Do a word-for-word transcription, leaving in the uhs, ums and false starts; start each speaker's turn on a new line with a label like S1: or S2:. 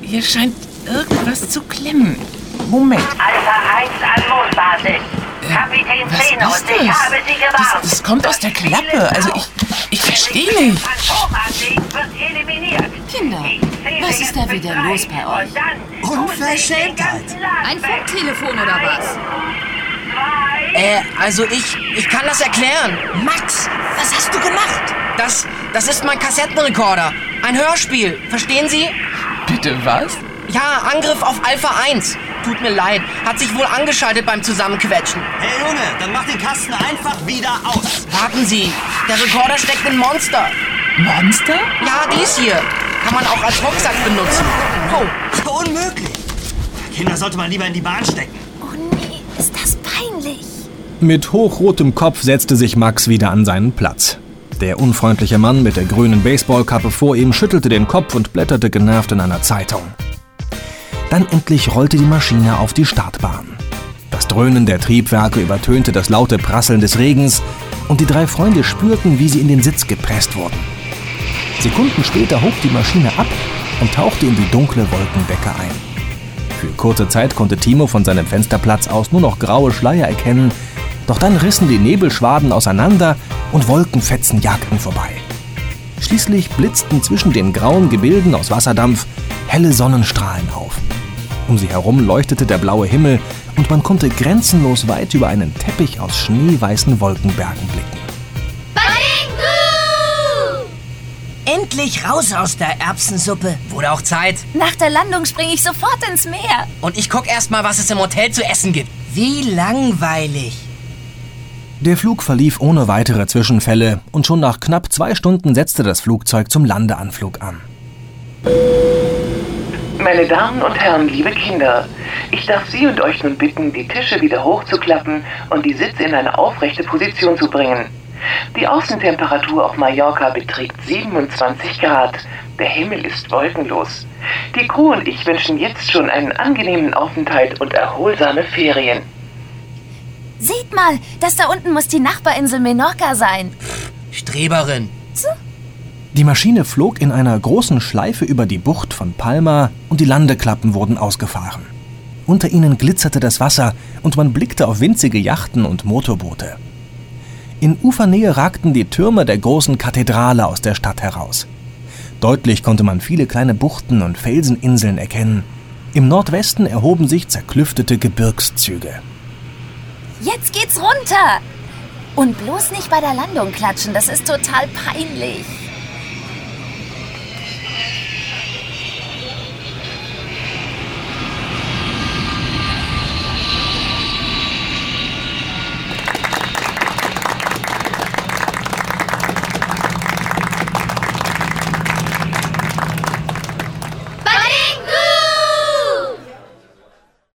S1: hier scheint irgendwas zu klemmen. Moment.
S2: Alpha eins an Mondbasis. Kapitän
S1: Was
S2: Zeno
S1: ist
S2: und ich
S1: das?
S2: habe Sie gewarnt.
S1: Das, das kommt aus der Klappe. Also ich, ich verstehe nicht.
S2: Phantomanliegen wird eliminiert.
S3: Kinder, was ist da wieder los bei euch?
S4: Unverschämtheit.
S3: Ein Funktelefon oder was?
S4: Äh, also ich, ich kann das erklären. Max, was hast du gemacht? Das, das ist mein Kassettenrekorder. Ein Hörspiel, verstehen Sie?
S1: Bitte was?
S4: Ja, Angriff auf Alpha eins. Tut mir leid, hat sich wohl angeschaltet beim Zusammenquetschen.
S5: Hey Junge, dann mach den Kasten einfach wieder aus.
S4: Warten Sie, der Rekorder steckt in Monster.
S1: Monster?
S4: Ja, dies hier. Kann man auch als Rucksack benutzen.
S5: Oh, unmöglich. Kinder sollte man lieber in die Bahn stecken.
S6: Oh nee, ist das peinlich.
S7: Mit hochrotem Kopf setzte sich Max wieder an seinen Platz. Der unfreundliche Mann mit der grünen Baseballkappe vor ihm schüttelte den Kopf und blätterte genervt in einer Zeitung. Dann endlich rollte die Maschine auf die Startbahn. Das Dröhnen der Triebwerke übertönte das laute Prasseln des Regens und die drei Freunde spürten, wie sie in den Sitz gepresst wurden. Sekunden später hob die Maschine ab und tauchte in die dunkle Wolkendecke ein. Für kurze Zeit konnte Timo von seinem Fensterplatz aus nur noch graue Schleier erkennen, doch dann rissen die Nebelschwaden auseinander und Wolkenfetzen jagten vorbei. Schließlich blitzten zwischen den grauen Gebilden aus Wasserdampf helle Sonnenstrahlen auf. Um sie herum leuchtete der blaue Himmel und man konnte grenzenlos weit über einen Teppich aus schneeweißen Wolkenbergen blicken.
S4: Endlich raus aus der Erbsensuppe. Wurde auch Zeit.
S6: Nach der Landung springe ich sofort ins Meer.
S4: Und ich guck erst mal, was es im Hotel zu essen gibt. Wie langweilig.
S7: Der Flug verlief ohne weitere Zwischenfälle und schon nach knapp zwei Stunden setzte das Flugzeug zum Landeanflug an.
S8: Meine Damen und Herren, liebe Kinder, ich darf Sie und euch nun bitten, die Tische wieder hochzuklappen und die Sitze in eine aufrechte Position zu bringen. Die Außentemperatur auf Mallorca beträgt siebenundzwanzig Grad. Der Himmel ist wolkenlos. Die Crew und ich wünschen jetzt schon einen angenehmen Aufenthalt und erholsame Ferien.
S6: Seht mal, das da unten muss die Nachbarinsel Menorca sein.
S4: Streberin.
S7: Die Maschine flog in einer großen Schleife über die Bucht von Palma und die Landeklappen wurden ausgefahren. Unter ihnen glitzerte das Wasser und man blickte auf winzige Yachten und Motorboote. In Ufernähe ragten die Türme der großen Kathedrale aus der Stadt heraus. Deutlich konnte man viele kleine Buchten und Felseninseln erkennen. Im Nordwesten erhoben sich zerklüftete Gebirgszüge.
S6: Jetzt geht's runter. Und bloß nicht bei der Landung klatschen, das ist total peinlich.